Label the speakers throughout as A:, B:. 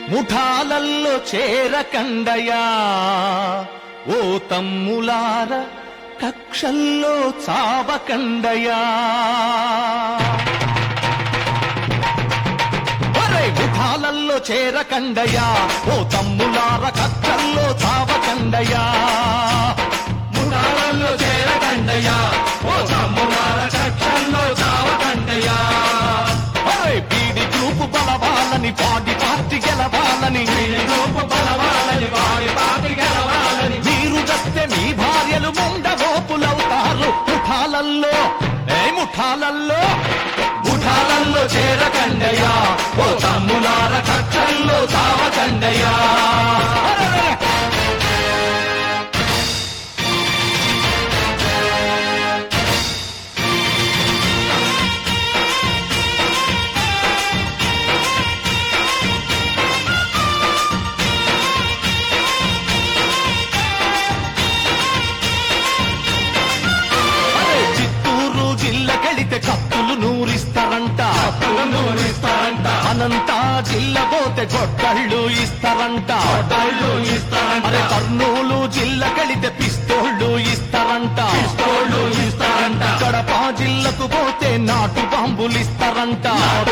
A: ముఠాలల్లో చేరకండయా ఓ తమ్ములార కక్షల్లో చావకండయా ముఠాలల్లో చేరకండయా ఓ తమ్ములార కక్షల్లో చావకండయా
B: ముఠాలల్లో చేరకండయా ఓ తమ్ములార కక్షల్లో చావకండయా
A: బీడి group బలవాలని పాడి party గెలవాలని
B: group బలవాలని వాడి పార్టీ గెలవాలని
A: మీరు చస్తే మీ భార్యలు ముండగోపులవుతారు ముఠాలల్లో
B: ముఠాలల్లో చేరకండయా ఓ తమ్ములార కక్షల్లో చావకండయా
A: కత్తులు నూరిస్తారంట అనంతా జిల్ల పోతే గొడ్డళ్ళు ఇస్తారంట అరే కర్నూలు జిల్లకెళితే పిస్తోళ్ళు ఇస్తారంట కడప జిల్లకు పోతే నాటు బాంబులు ఇస్తారంట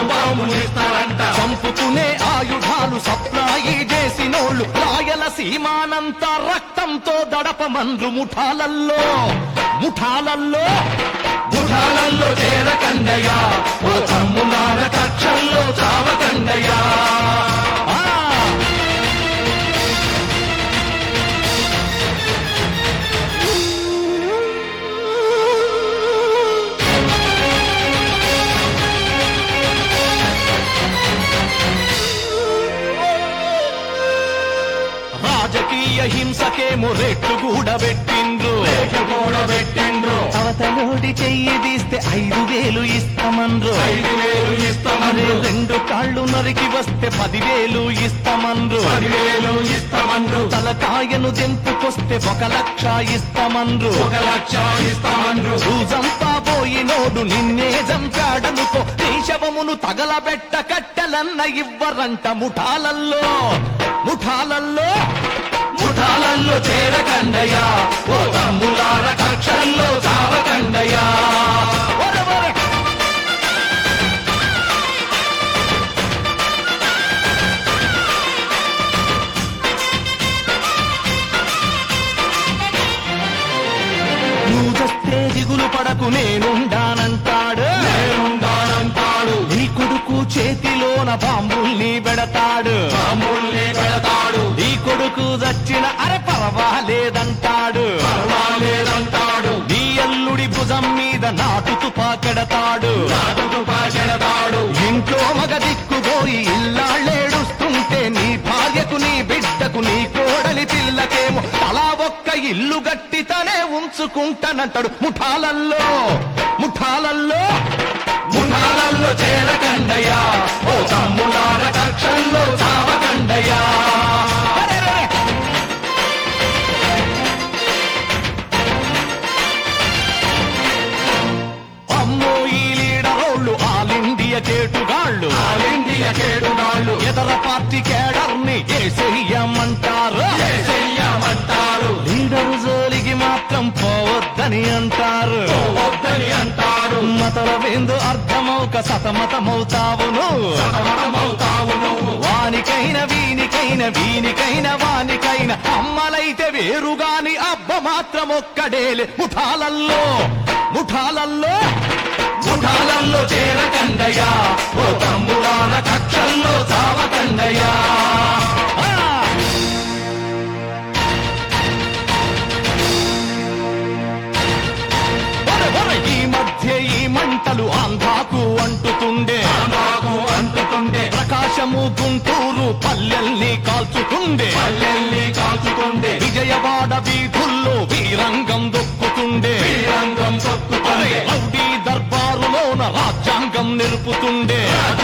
A: చంపుకునే ఆయుధాలు సప్లాయి చేసినోళ్ళు రాయల సీమానంతా రక్తంతో దడపమండ్రు ముఠాలల్లో
B: చేరకండయా ఓ తమ్ములార కక్షల్లో చావకండయా
A: రాజకీయ హింసకేమో రేట్లు కూడబెట్టిండ్రు అవతలోడి చెయ్యి తీస్తే 5,000 ఇస్తామన్రు
B: 5,000 ఇస్తామన్రు
A: 2 కాళ్ళు నరికి వస్తే 10,000 ఇస్తామన్రు తలకాయను జంపుకొస్తే 1,00,000 ఇస్తామన్రు రోజంతా పోయినోడు నిన్నే చంపాడనుకో నీ శవమును తగలబెట్ట కట్టెలన్న ఇవ్వరంట
B: ముఠాలల్లో చేరకండయా ఓ తమ్ములార కక్షల్లో చావకండయా
A: నువ్వు చస్తే దిగులు పడకు నేనుండానంటాడు నీ కొడుకు చేతిలోన బాంబుల్ని పెడతాడు నీ కొడుకు చచ్చిన అరే పర్వాలేదంటాడు నీ అల్లుడి భుజం మీద నాటు తుపాకెడతాడు ఇంట్లో మగ దిక్కుపోయి ఇల్లాళ్ళేడుస్తుంటే నీ భార్యకు నీ బిడ్డకు నీ కోడలి పిల్లకేమో తలా ఒక్క ఇల్లు గట్టితనే ఉంచుకుంటానంటాడు
B: ముఠాలల్లో చేరకండయా ఓ తమ్ములార కక్షల్లో చావకండయా
A: అమ్మో ఈ లీడరోళ్ళు ఆల్ ఇండియా కేటుగాళ్ళు ఎదర పార్టీ కేడర్ని ఏసేయమంటారు లీడరు జోలికి మాత్రం పోవద్దని అంటారు మతలవేందు అర్థమౌక సతమతమవుతావు వానికైనా వీనికైనా వానికైనా అమ్మలైతే వేరుగాని అబ్బ మాత్రం ఒక్కడేలే
B: ముఠాలల్లో చేరకండయా ఓ తమ్ములార కక్షల్లో చావకండయా
A: ఈ మధ్య ఈ మంటలు ఆంధ్రాకు అంటుతుండే ప్రకాశము గుంటూరు పల్లెల్ని కాల్చుతుండే విజయవాడ వీధుల్లో వీరంగం దొక్కుతుండే రౌడీ దర్బారులోన రాజ్యాంగం నిలుపుతుండే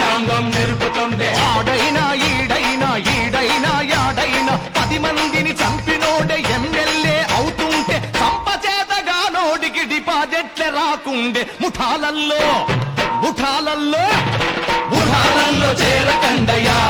A: ఆడైనా ఈడైనా యాడైనా 10 మందిని చంపినోడే ఎమ్మెల్యే అవుతుంటే సంపచేతగానోడికి డిపాజిట్లే రాకుండే ముఠాలల్లో
B: చేరకండయా